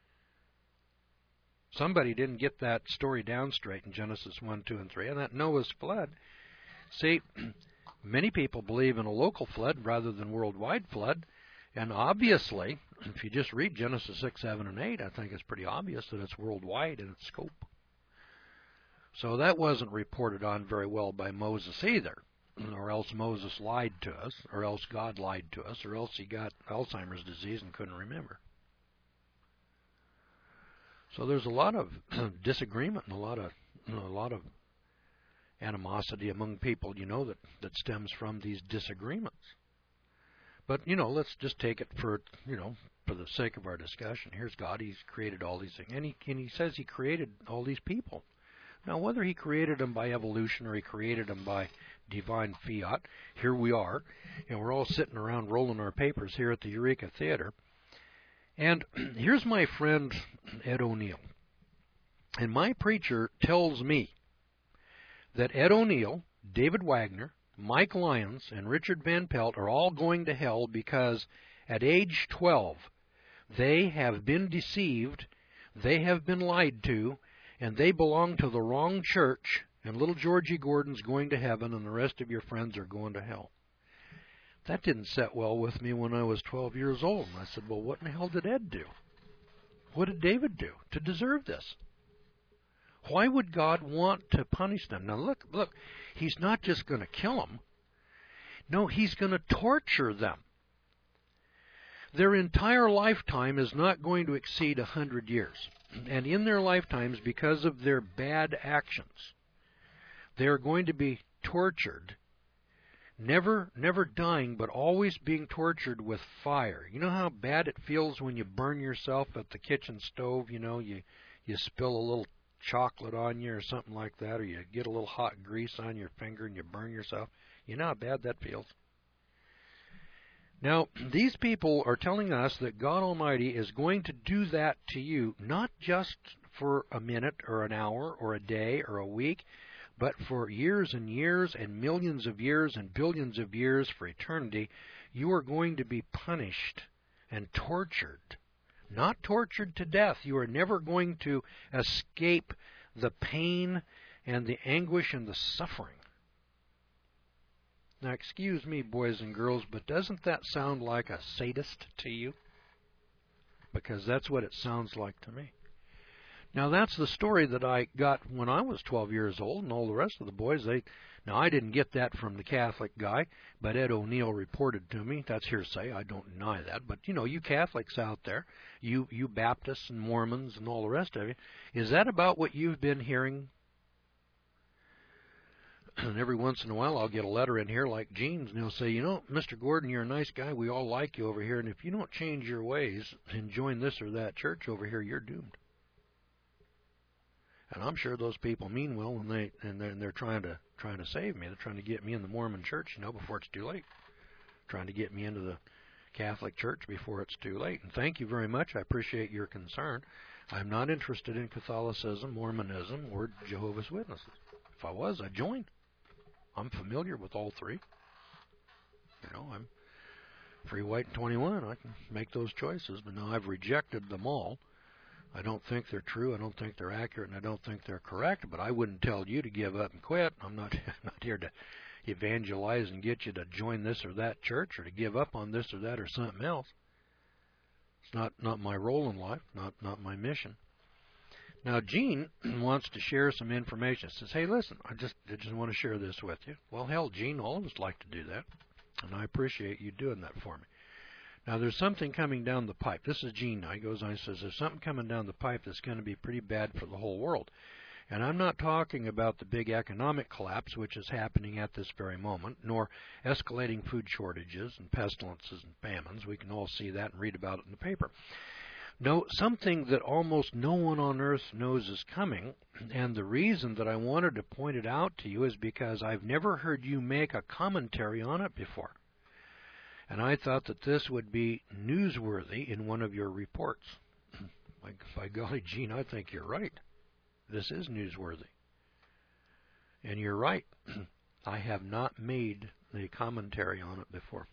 A: Somebody didn't get that story down straight in Genesis 1, 2, and 3, and that Noah's flood. See, many people believe in a local flood rather than worldwide flood, and obviously, if you just read Genesis 6, 7, and 8, I think it's pretty obvious that it's worldwide in its scope. So that wasn't reported on very well by Moses either. Or else Moses lied to us, or else God lied to us, or else he got Alzheimer's disease and couldn't remember. So there's a lot of disagreement and a lot of animosity among people, that stems from these disagreements. But let's just take it for the sake of our discussion. Here's God. He's created all these things, and he says He created all these people.
B: Now, whether he created them by evolution or he created them by divine fiat, here we are, and we're all sitting around rolling our papers here at the Eureka Theater. And here's my friend Ed O'Neill. And my preacher tells me that Ed O'Neill, David Wagner, Mike Lyons, and Richard Van Pelt are all going to hell because at age 12 they have been deceived, they have been lied to, and they belong to the wrong church, and little Georgie Gordon's going to heaven and the rest of your friends are going to hell. That didn't set well with me when I was 12 years old. And I said, well, what in the hell did Ed do? What did David do to deserve this? Why would God want to punish them? Now, look, he's not just going to kill them. No, he's going to torture them. Their entire lifetime is not going to exceed 100 years. And in their lifetimes, because of their bad actions, they are going to be tortured, never dying, but always being tortured with fire. You know how bad it feels when you burn yourself at the kitchen stove? You know, you spill a little chocolate on you or something like that, or you get a little hot grease on your finger and you burn yourself. You know how bad that feels? Now, these people are telling us that God Almighty is going to do that to you, not just for a minute or an hour or a day or a week, but for years and years and millions of years and billions of years for eternity. You are going to be punished and tortured. Not tortured to death. You are never going to escape the pain and the anguish and the suffering. Now, excuse me, boys and girls, but doesn't that sound like a sadist to you? Because that's what it sounds like to me. Now, that's the story that I got when I was 12 years old, and all the rest of the boys, now, I didn't get that from the Catholic guy, but Ed O'Neill reported to me. That's hearsay. I don't deny that. But, you know, you Catholics out there, you Baptists and Mormons and all the rest of you, is that about what you've been hearing? And every once in a while I'll get a letter in here like Gene's, and he'll say, you know, Mr. Gordon, you're a nice guy. We all like you over here. And if you don't change your ways and join this or that church over here, you're doomed. And I'm sure those people mean well when they're trying to save me. They're trying to get me in the Mormon church, you know, before it's too late. Trying to get me into the Catholic Church before it's too late. And thank you very much. I appreciate your concern. I'm not interested in Catholicism, Mormonism, or Jehovah's Witnesses. If I was, I'd join. I'm familiar with all three. You know, I'm free, white, and 21. I can make those choices, but no, I've rejected them all. I don't think they're true, I don't think they're accurate, and I don't think they're correct, but I wouldn't tell you to give up and quit. I'm not here to evangelize and get you to join this or that church or to give up on this or that or something else. It's not my role in life, not my mission. Now, Gene wants to share some information. Says, hey, listen, I just want to share this with you. Well, hell, Gene, all of us like to do that, and I appreciate you doing that for me. Now, there's something coming down the pipe. This is Gene now. He goes on and says, there's something coming down the pipe that's going to be pretty bad for the whole world. And I'm not talking about the big economic collapse, which is happening at this very moment, nor escalating food shortages and pestilences and famines. We can all see that and read about it in the paper. No, something that almost no one on earth knows is coming, and the reason that I wanted to point it out to you is because I've never heard you make a commentary on it before. And I thought that this would be newsworthy in one of your reports. By golly, Gene, I think you're right. This is newsworthy. And you're right. I have not made a commentary on it before.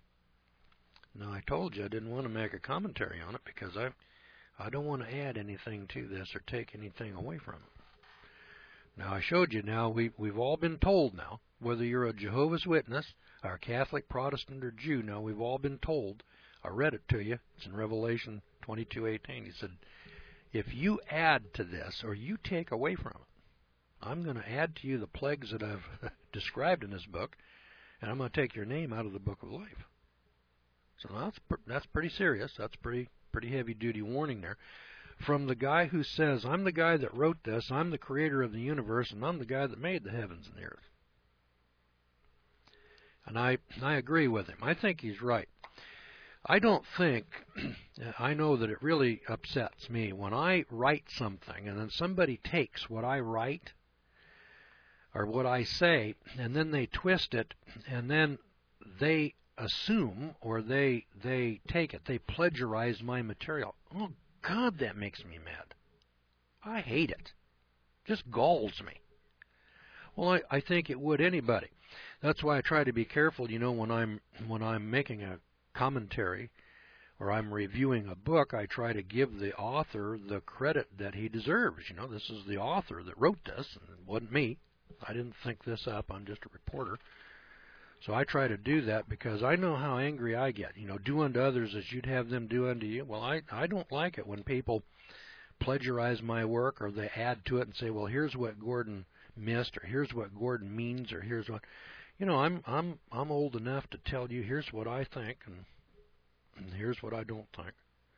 B: Now, I told you I didn't want to make a commentary on it because I don't want to add anything to this or take anything away from it. Now, I showed you now, we've all been told now, whether you're a Jehovah's Witness, or Catholic, Protestant, or Jew, now we've all been told, I read it to you, it's in Revelation 22:18. He said, if you add to this or you take away from it, I'm going to add to you the plagues that I've described in this book, and I'm going to take your name out of the book of life. So that's pretty serious. That's pretty heavy-duty warning there. From the guy who says, I'm the guy that wrote this, I'm the creator of the universe, and I'm the guy that made the heavens and the earth. And I agree with him. I think he's right. I don't think, I know that it really upsets me when I write something and then somebody takes what I write or what I say and then they twist it and then they assume or they take it, they plagiarize my material. Oh, God, that makes me mad. I hate it. Just galls me. Well, I think it would anybody. That's why I try to be careful, when I'm making a commentary or I'm reviewing a book, I try to give the author the credit that he deserves. This is the author that wrote this, and it wasn't me. I didn't think this up. I'm just a reporter. So I try to do that because I know how angry I get. Do unto others as you'd have them do unto you. Well, I don't like it when people plagiarize my work or they add to it and say, well, here's what Gordon missed, or here's what Gordon means, or here's what. I'm old enough to tell you here's what I think and here's what I don't think.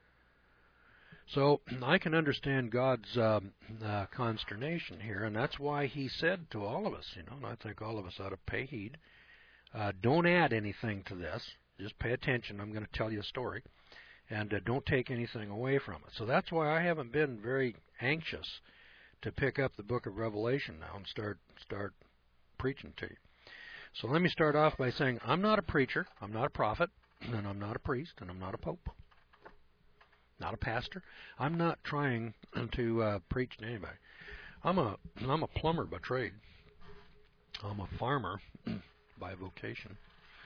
B: So I can understand God's consternation here, and that's why He said to all of us, and I think all of us ought to pay heed. Don't add anything to this. Just pay attention. I'm going to tell you a story, and don't take anything away from it. So that's why I haven't been very anxious to pick up the book of Revelation now and start preaching to you. So let me start off by saying I'm not a preacher, I'm not a prophet, and I'm not a priest, and I'm not a pope, not a pastor. I'm not trying to preach to anybody. I'm a plumber by trade. I'm a farmer by vocation.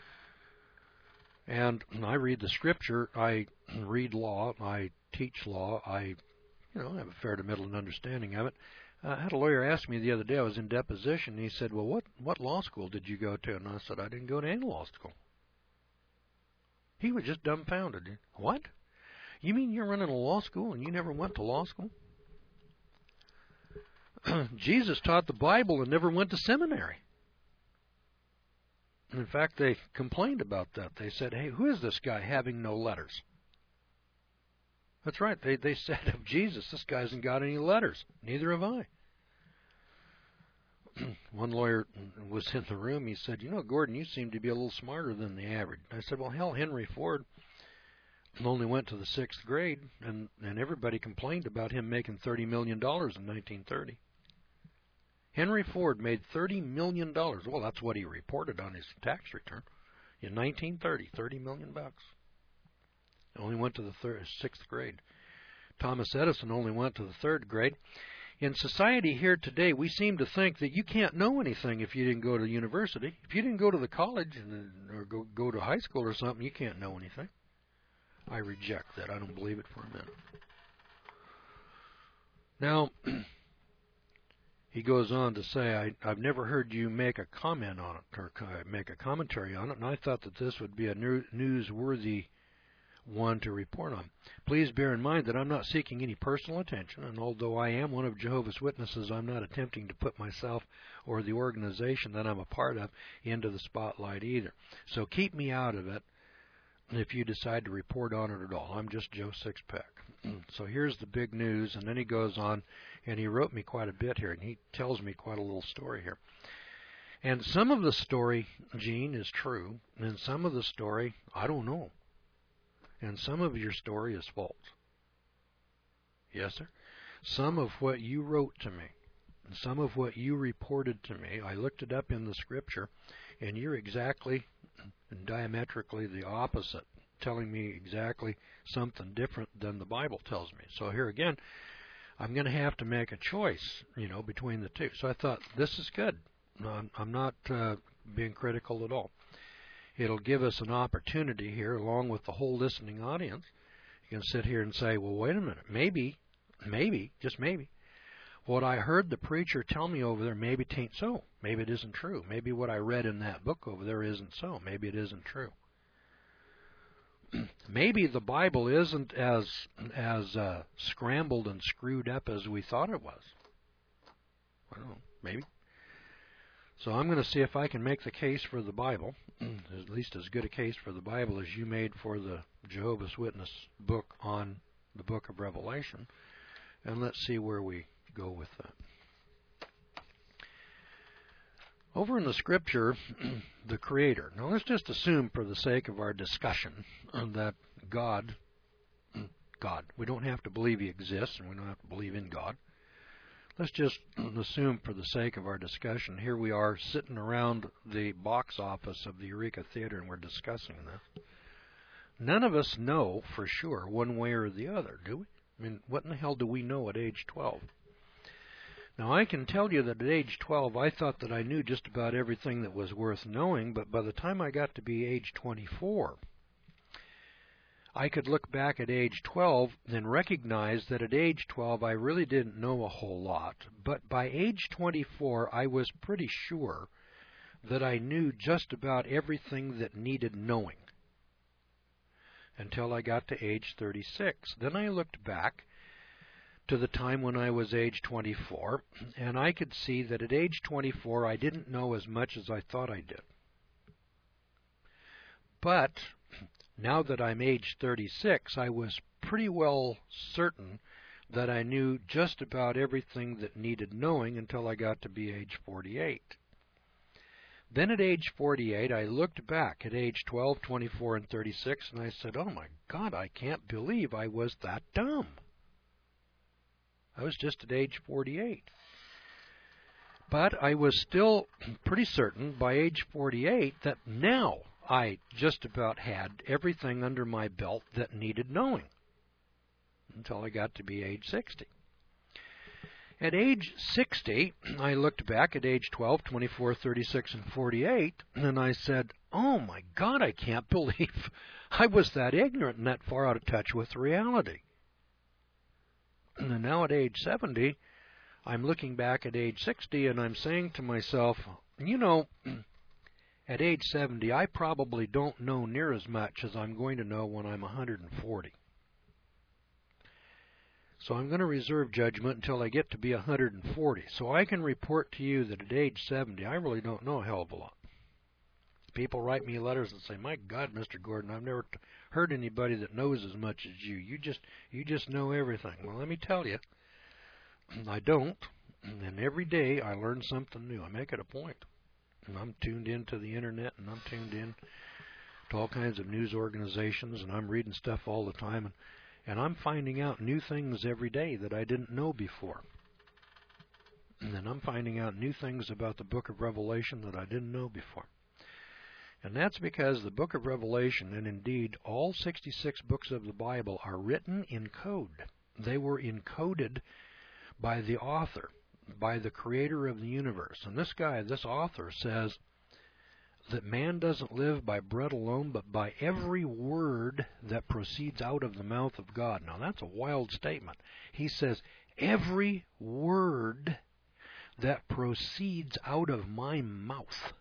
B: And I read the Scripture, I read law, I teach law, I have a fair to middle understanding of it. I had a lawyer ask me the other day, I was in deposition, and he said, well, what law school did you go to? And I said, I didn't go to any law school. He was just dumbfounded. What? You mean you're running a law school and you never went to law school? Jesus taught the Bible and never went to seminary. In fact, they complained about that. They said, hey, who is this guy having no letters? That's right. They said of Jesus, this guy hasn't got any letters. Neither have I. One lawyer was in the room. He said, Gordon, you seem to be a little smarter than the average. I said, well, hell, Henry Ford only went to the 6th grade, and everybody complained about him making $30 million in 1930. Henry Ford made $30 million. Well, that's what he reported on his tax return. In 1930, $30 million. Only went to the 6th grade. Thomas Edison only went to the 3rd grade. In society here today, we seem to think that you can't know anything if you didn't go to university. If you didn't go to the college or go to high school or something, you can't know anything. I reject that. I don't believe it for a minute. Now, he goes on to say, I've never heard you make a comment on it or make a commentary on it, and I thought that this would be a newsworthy one to report on. Please bear in mind that I'm not seeking any personal attention, and although I am one of Jehovah's Witnesses, I'm not attempting to put myself or the organization that I'm a part of into the spotlight either. So keep me out of it if you decide to report on it at all. I'm just Joe Sixpack. So here's the big news, and then he goes on, and he wrote me quite a bit here, and he tells me quite a little story here. And some of the story, Gene, is true, and some of the story, I don't know. And some of your story is false. Yes, sir? Some of what you wrote to me, some of what you reported to me, I looked it up in the Scripture, and you're exactly and diametrically the opposite, telling me exactly something different than the Bible tells me. So here again, I'm going to have to make a choice, between the two. So I thought, this is good. I'm not being critical at all. It'll give us an opportunity here, along with the whole listening audience. You can sit here and say, well, wait a minute, maybe, just maybe, what I heard the preacher tell me over there, maybe it ain't so. Maybe it isn't true. Maybe what I read in that book over there isn't so. Maybe it isn't true. Maybe the Bible isn't as scrambled and screwed up as we thought it was. I don't know, maybe. So I'm going to see if I can make the case for the Bible, at least as good a case for the Bible as you made for the Jehovah's Witness book on the book of Revelation. And let's see where we go with that. Over in the Scripture, the Creator. Now let's just assume for the sake of our discussion that God. We don't have to believe He exists, and we don't have to believe in God. Let's just assume, for the sake of our discussion, here we are sitting around the box office of the Eureka Theater, and we're discussing this. None of us know for sure one way or the other, do we? I mean, what in the hell do we know at age 12? Now, I can tell you that at age 12, I thought that I knew just about everything that was worth knowing, but by the time I got to be age 24, I could look back at age 12 and recognize that at age 12 I really didn't know a whole lot. But by age 24 I was pretty sure that I knew just about everything that needed knowing until I got to age 36. Then I looked back to the time when I was age 24, and I could see that at age 24 I didn't know as much as I thought I did. But now that I'm age 36, I was pretty well certain that I knew just about everything that needed knowing until I got to be age 48. Then at age 48, I looked back at age 12, 24, and 36, and I said, oh my God, I can't believe I was that dumb. I was just at age 48. But I was still pretty certain by age 48 that now I just about had everything under my belt that needed knowing until I got to be age 60. At age 60, I looked back at age 12, 24, 36, and 48, and I said, oh my God, I can't believe I was that ignorant and that far out of touch with reality. And now at age 70, I'm looking back at age 60, and I'm saying to myself, you know, at age 70, I probably don't know near as much as I'm going to know when I'm 140. So I'm going to reserve judgment until I get to be 140. So I can report to you that at age 70, I really don't know a hell of a lot. People write me letters and say, my God, Mr. Gordon, I've never heard anybody that knows as much as you. You just know everything. Well, let me tell you, I don't. And every day I learn something new. I make it a point. And I'm tuned into the internet, and I'm tuned in to all kinds of news organizations, and I'm reading stuff all the time, and I'm finding out new things every day that I didn't know before. And then I'm finding out new things about the book of Revelation that I didn't know before. And that's because the book of Revelation, and indeed all 66 books of the Bible, are written in code. They were encoded by the author, by the creator of the universe. And this author, says that man doesn't live by bread alone, but by every word that proceeds out of the mouth of God. Now, that's a wild statement. He says, every word that proceeds out of my mouth.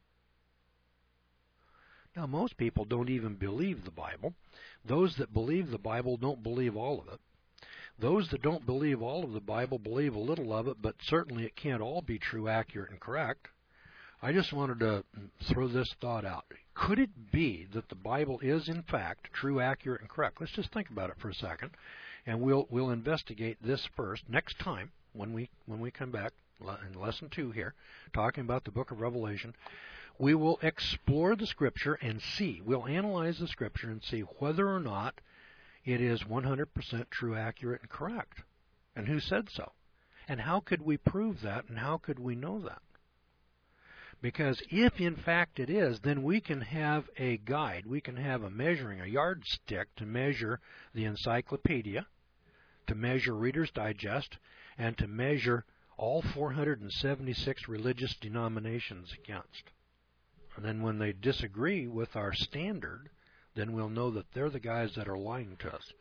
B: Now, most people don't even believe the Bible. Those that believe the Bible don't believe all of it. Those that don't believe all of the Bible believe a little of it, but certainly it can't all be true, accurate, and correct. I just wanted to throw this thought out. Could it be that the Bible is, in fact, true, accurate, and correct? Let's just think about it for a second, and we'll investigate this first next time when we come back in Lesson 2 here, talking about the book of Revelation. We will explore the Scripture and see. We'll analyze the Scripture and see whether or not it is 100% true, accurate, and correct. And who said so? And how could we prove that, and how could we know that? Because if in fact it is, then we can have a guide, we can have a yardstick to measure the encyclopedia, to measure Reader's Digest, and to measure all 476 religious denominations against. And then when they disagree with our standard, then we'll know that they're the guys that are lying to us.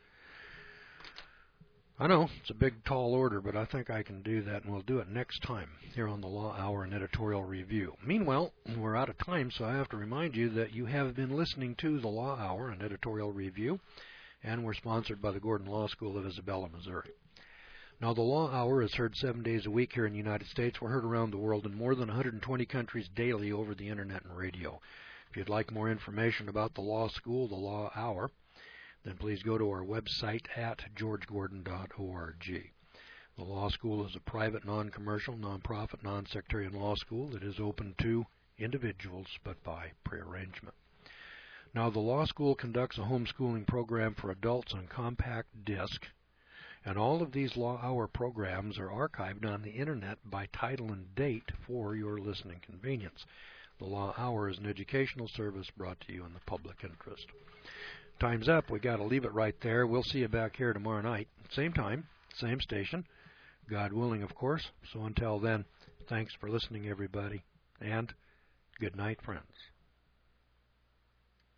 B: I know, it's a big, tall order, but I think I can do that, and we'll do it next time here on the Law Hour and Editorial Review. Meanwhile, we're out of time, so I have to remind you that you have been listening to the Law Hour and Editorial Review, and we're sponsored by the Gordon Law School of Isabella, Missouri. Now, the Law Hour is heard 7 days a week here in the United States. We're heard around the world in more than 120 countries daily over the Internet and radio. If you'd like more information about the Law School, the Law Hour, then please go to our website at georgegordon.org. The Law School is a private, non-commercial, non-profit, non-sectarian law school that is open to individuals, but by prearrangement. Now, the law school conducts a homeschooling program for adults on compact disc, and all of these Law Hour programs are archived on the Internet by title and date for your listening convenience. The Law Hour is an educational service brought to you in the public interest. Time's up. We got to leave it right there. We'll see you back here tomorrow night. Same time, same station. God willing, of course. So until then, thanks for listening, everybody, and good night, friends.